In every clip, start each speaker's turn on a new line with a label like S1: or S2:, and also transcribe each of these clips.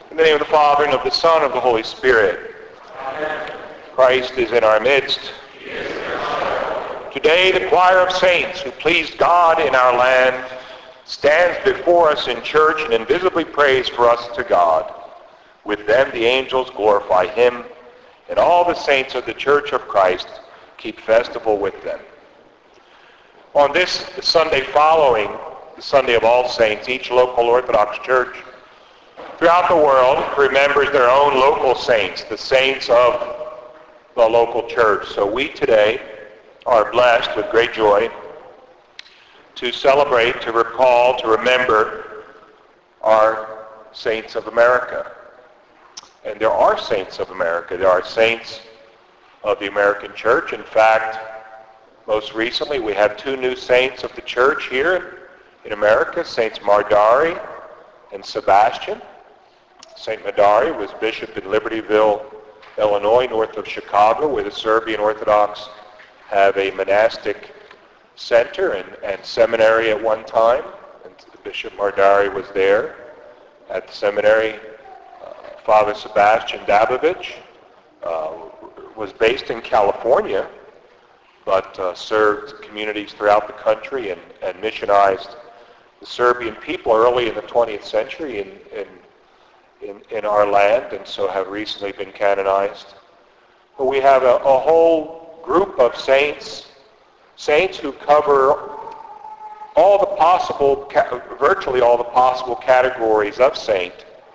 S1: In the name of the Father, and of the Son, and of the Holy Spirit. Amen. Christ is in our midst. Today, the choir of saints who pleased God in our land stands before us in church and invisibly prays for us to God. With them, the angels glorify him, and all the saints of the Church of Christ keep festival with them. On this Sunday following the Sunday of All Saints, each local Orthodox church throughout the world remembers their own local saints, the saints of the local church. So we today are blessed with great joy to celebrate, to recall, to remember our saints of America. And there are saints of America. There are saints of the American church. In fact, most recently we have two new saints of the church here in America, Saints Mardari and Sebastian. Saint Mardari was bishop in Libertyville, Illinois, north of Chicago, where the Serbian Orthodox have a monastic center and seminary at one time. And Bishop Mardari was there at the seminary. Father Sebastian Dabovich was based in California, but served communities throughout the country and missionized the Serbian people early in the 20th century in our land, and so have recently been canonized. But we have a whole group of saints who cover all the possible, virtually all the possible categories of saint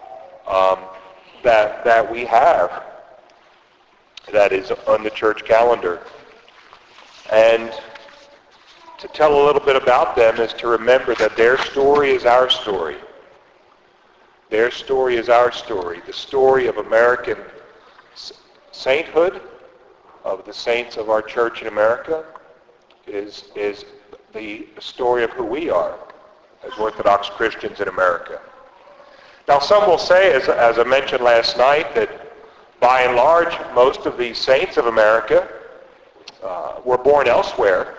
S1: that we have, that is on the church calendar. And to tell a little bit about them is to remember that their story is our story. Their story is our story. The story of American sainthood, of the saints of our church in America, is the story of who we are as Orthodox Christians in America. Now, some will say, as I mentioned last night, that by and large, most of these saints of America were born elsewhere,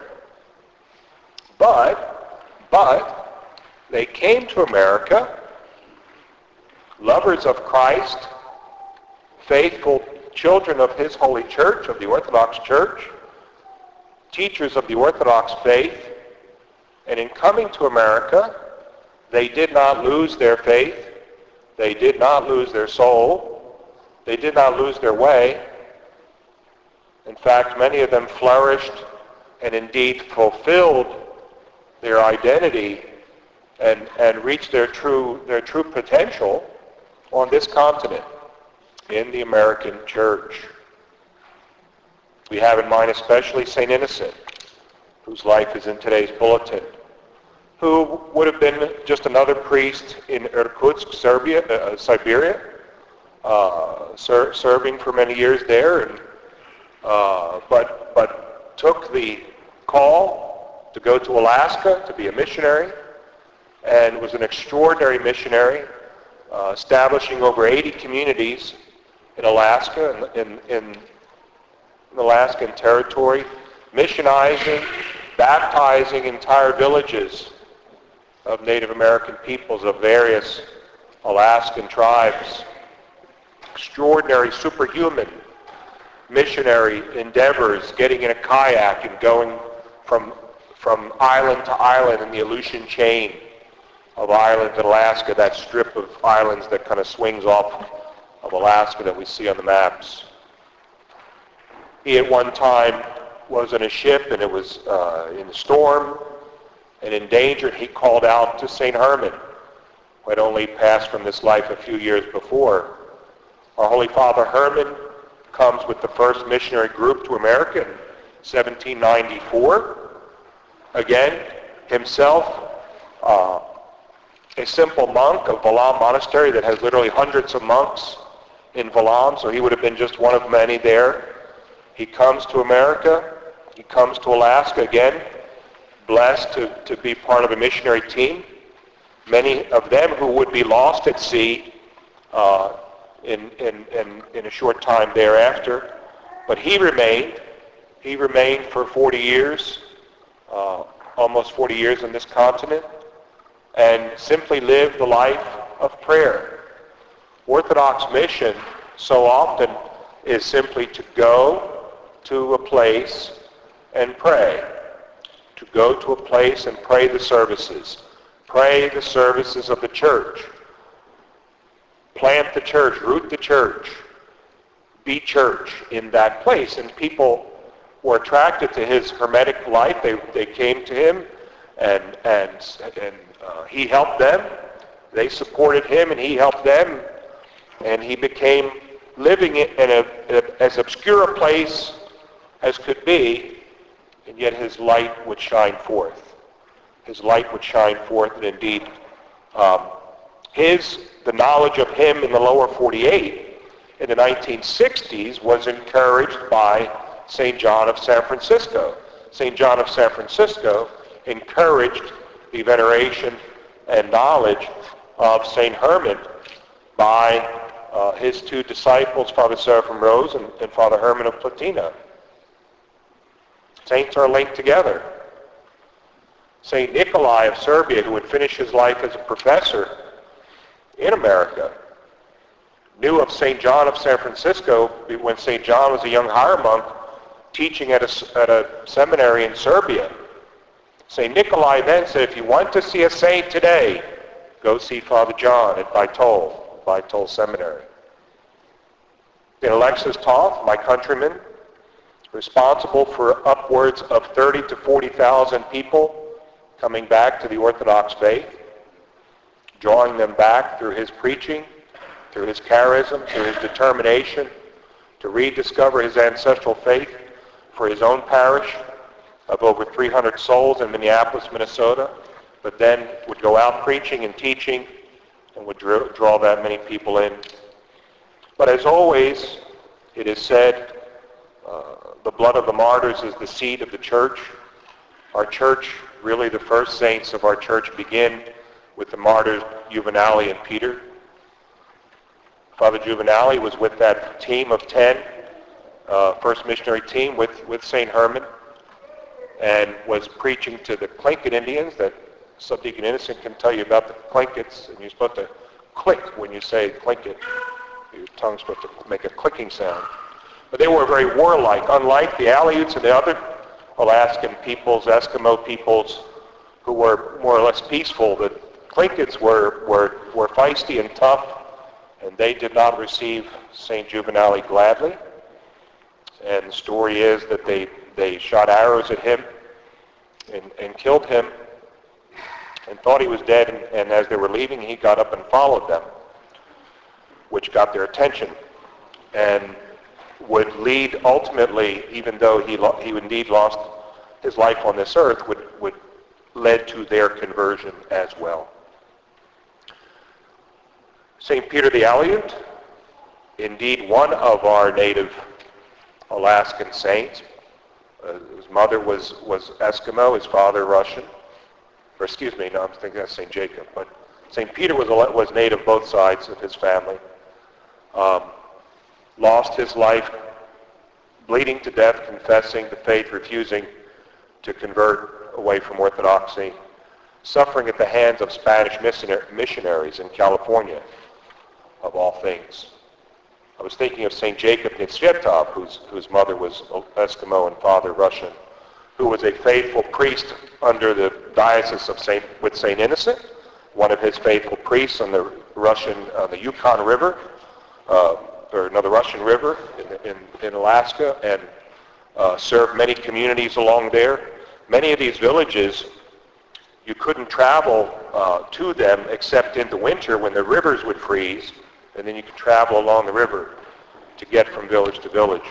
S1: but they came to America, lovers of Christ, faithful children of his holy church, of the Orthodox Church, teachers of the Orthodox faith, and in coming to America, they did not lose their faith, they did not lose their soul, they did not lose their way. In fact, many of them flourished and indeed fulfilled their identity and reached their true potential on this continent, in the American church. We have in mind especially St. Innocent, whose life is in today's bulletin, who would have been just another priest in Irkutsk, Siberia, serving for many years there, but took the call to go to Alaska to be a missionary, and was an extraordinary missionary, establishing over 80 communities in Alaska, in Alaskan territory, missionizing, baptizing entire villages of Native American peoples of various Alaskan tribes. Extraordinary, superhuman missionary endeavors, getting in a kayak and going from island to island in the Aleutian chain of islands in Alaska, that strip of islands that kind of swings off of Alaska that we see on the maps. He at one time was in a ship, and it was in a storm and endangered. He called out to St. Herman, who had only passed from this life a few years before. Our Holy Father Herman comes with the first missionary group to America in 1794. Again, himself a simple monk of Valam Monastery that has literally hundreds of monks in Valam, so he would have been just one of many there. He comes to America, he comes to Alaska again, blessed to be part of a missionary team. Many of them who would be lost at sea in a short time thereafter. But he remained for 40 years, almost 40 years on this continent, and simply lived the life of prayer. Orthodox mission so often is simply to go to a place and pray. To go to a place and pray the services. Pray the services of the church. Plant the church, root the church, be church in that place. And people were attracted to his hermetic life. They came to him, and he helped them. They supported him, and he helped them. And he became living in as obscure a place as could be, and yet his light would shine forth. His light would shine forth, and indeed, the knowledge of him in the lower 48 in the 1960s was encouraged by St. John of San Francisco. St. John of San Francisco encouraged the veneration and knowledge of St. Herman by his two disciples, Father Seraphim Rose and Father Herman of Platina. Saints are linked together. St. Nikolai of Serbia, who would finish his life as a professor in America, knew of St. John of San Francisco when St. John was a young higher monk teaching at a seminary in Serbia. St. Nikolai then said, if you want to see a saint today, go see Father John at Baitol Seminary. St. Alexis Toth, my countryman, responsible for upwards of 30 to 40,000 people coming back to the Orthodox faith, drawing them back through his preaching, through his charism, through his determination to rediscover his ancestral faith for his own parish of over 300 souls in Minneapolis, Minnesota, but then would go out preaching and teaching and would draw that many people in. But as always, it is said, the blood of the martyrs is the seed of the church. Our church, really the first saints of our church begin with the martyrs Juvenali and Peter. Father Juvenali was with that team of 10, first missionary team with St. Herman, and was preaching to the Tlingit Indians that Subdeacon Innocent can tell you about the Tlinkits, and you're supposed to click when you say Tlingit. Your tongue's supposed to make a clicking sound. But they were very warlike, unlike the Aleuts and the other Alaskan peoples, Eskimo peoples, who were more or less peaceful. The Tlinkits were feisty and tough, and they did not receive St. Juvenali gladly. And the story is that they shot arrows at him and killed him and thought he was dead, and as they were leaving, he got up and followed them, which got their attention and would lead ultimately, even though he indeed lost his life on this earth, would led to their conversion as well. St. Peter the Aleut, indeed one of our native Alaskan saints. His mother was Eskimo, his father Russian. Or excuse me, no, I'm thinking that's St. Jacob. But St. Peter was native both sides of his family. Lost his life bleeding to death, confessing the faith, refusing to convert away from Orthodoxy, suffering at the hands of Spanish missionaries in California, of all things. I was thinking of St. Jacob Nitzvetov, whose mother was Eskimo and father Russian, who was a faithful priest under the diocese of with St. Innocent, one of his faithful priests on the Yukon River, or another Russian river in Alaska, and served many communities along there. Many of these villages, you couldn't travel to them except in the winter when the rivers would freeze, and then you could travel along the river to get from village to village.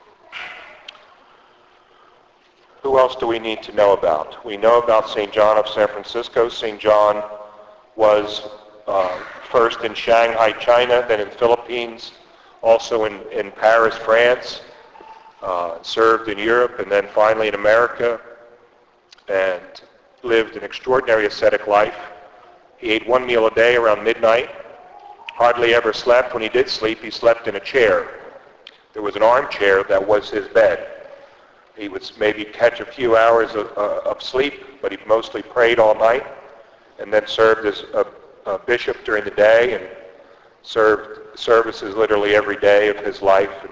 S1: Who else do we need to know about? We know about St. John of San Francisco. St. John was first in Shanghai, China, then in the Philippines, also in Paris, France, served in Europe, and then finally in America, and lived an extraordinary ascetic life. He ate one meal a day around midnight, hardly ever slept. When he did sleep, he slept in a chair. There was an armchair that was his bed. He would maybe catch a few hours of sleep, but he mostly prayed all night, and then served as a bishop during the day and served services literally every day of his life, and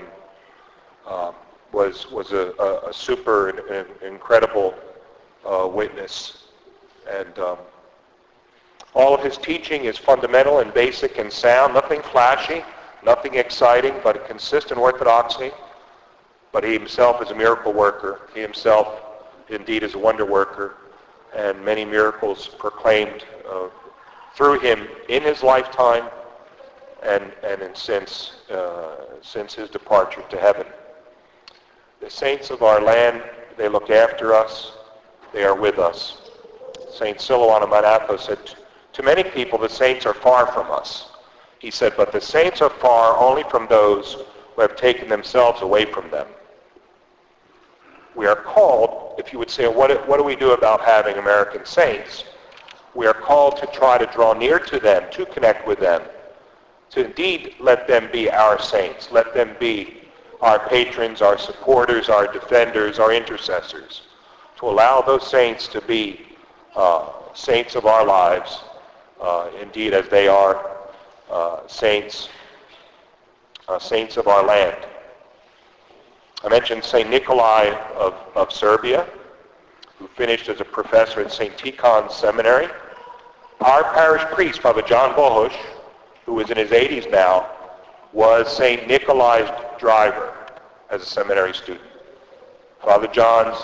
S1: was a super and incredible witness. And all of his teaching is fundamental and basic and sound, nothing flashy, nothing exciting, but a consistent orthodoxy. But he himself is a miracle worker. He himself indeed is a wonder worker, and many miracles proclaimed through him in his lifetime and since his departure to heaven. The saints of our land, they look after us. They are with us. St. Silouan of Mount Athos said, to many people the saints are far from us. He said, but the saints are far only from those who have taken themselves away from them. We are called, if you would say, what do we do about having American saints? We are called to try to draw near to them, to connect with them, to indeed let them be our saints. Let them be our patrons, our supporters, our defenders, our intercessors. To allow those saints to be saints of our lives, indeed as they are saints of our land. I mentioned St. Nikolai of Serbia, who finished as a professor at St. Tikhon Seminary. Our parish priest, Father John Bohush, who is in his 80s now, was St. Nikolai's driver as a seminary student. Father John's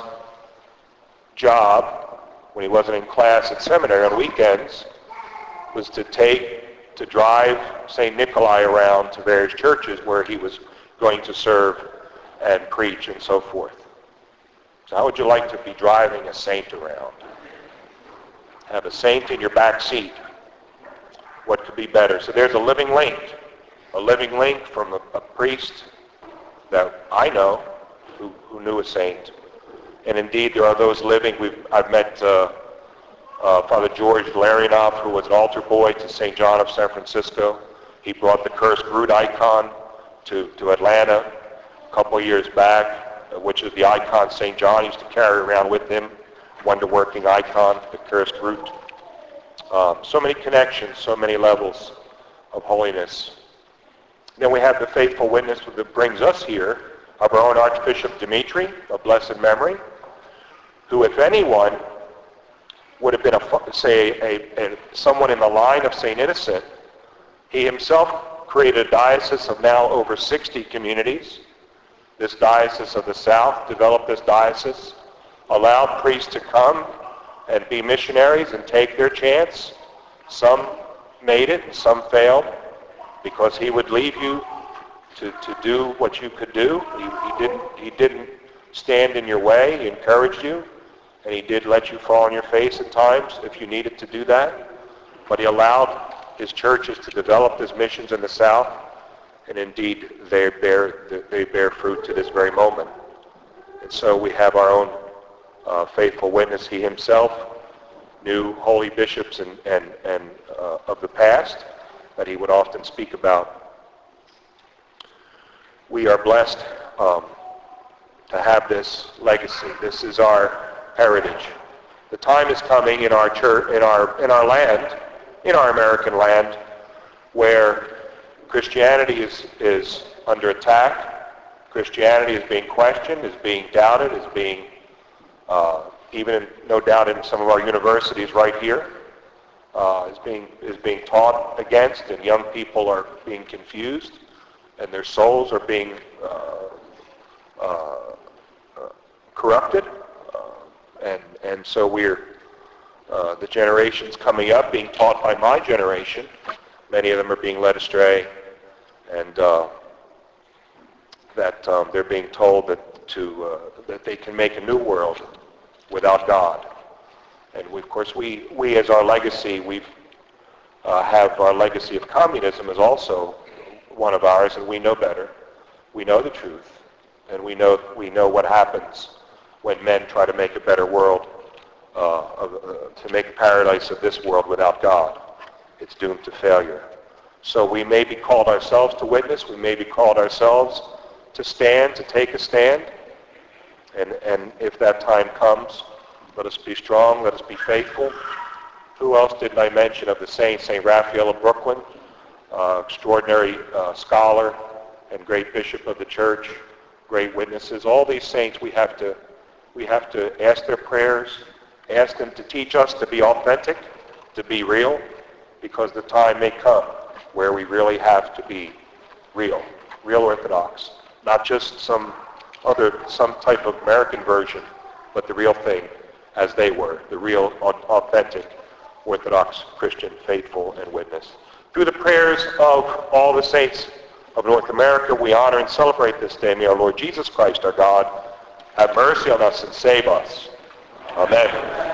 S1: job, when he wasn't in class at seminary on weekends, was to drive St. Nikolai around to various churches where he was going to serve and preach and so forth. So how would you like to be driving a saint around? Have a saint in your back seat. What could be better? So there's a living link from a priest that I know who knew a saint. And indeed there are those living. I've met Father George Larionov, who was an altar boy to St. John of San Francisco. He brought the Cursed Root icon to Atlanta a couple of years back, which is the icon St. John used to carry around with him, wonder-working icon, the Cursed Root. So many connections, so many levels of holiness. Then we have the faithful witness that brings us here, of our own Archbishop Dimitri, of blessed memory, who, if anyone, would have been someone in the line of St. Innocent. He himself created a diocese of now over 60 communities. This diocese of the South developed this diocese, allowed priests to come and be missionaries and take their chance. Some made it and some failed, because he would leave you to do what you could do. He didn't stand in your way. He encouraged you, and he did let you fall on your face at times if you needed to do that. But he allowed his churches to develop his missions in the South, and indeed they bear fruit to this very moment. And so we have our own faithful witness. He himself knew holy bishops and of the past that he would often speak about. We are blessed to have this legacy. This is our heritage. The time is coming in our church, in our land, in our American land, where Christianity is under attack. Christianity is being questioned, is being doubted, is being even no doubt in some of our universities right here, is being taught against, and young people are being confused, and their souls are being corrupted, and so we're the generations coming up being taught by my generation. Many of them are being led astray, and that they're being told that they can make a new world without God. And of course, we as our legacy, we have our legacy of communism is also one of ours, and we know better. We know the truth, and we know what happens when men try to make a better world, to make a paradise of this world without God. It's doomed to failure. So we may be called ourselves to witness. We may be called ourselves to stand, to take a stand. And if that time comes, let us be strong, let us be faithful. Who else didn't I mention of the saints? St. Raphael of Brooklyn, extraordinary scholar and great bishop of the church, great witnesses. All these saints, we have to ask their prayers, ask them to teach us to be authentic, to be real, because the time may come where we really have to be real Orthodox, not just some type of American version, but the real thing as they were, the real authentic Orthodox Christian, faithful and witness. Through the prayers of all the saints of North America, we honor and celebrate this day. May our Lord Jesus Christ, our God, have mercy on us and save us. Amen.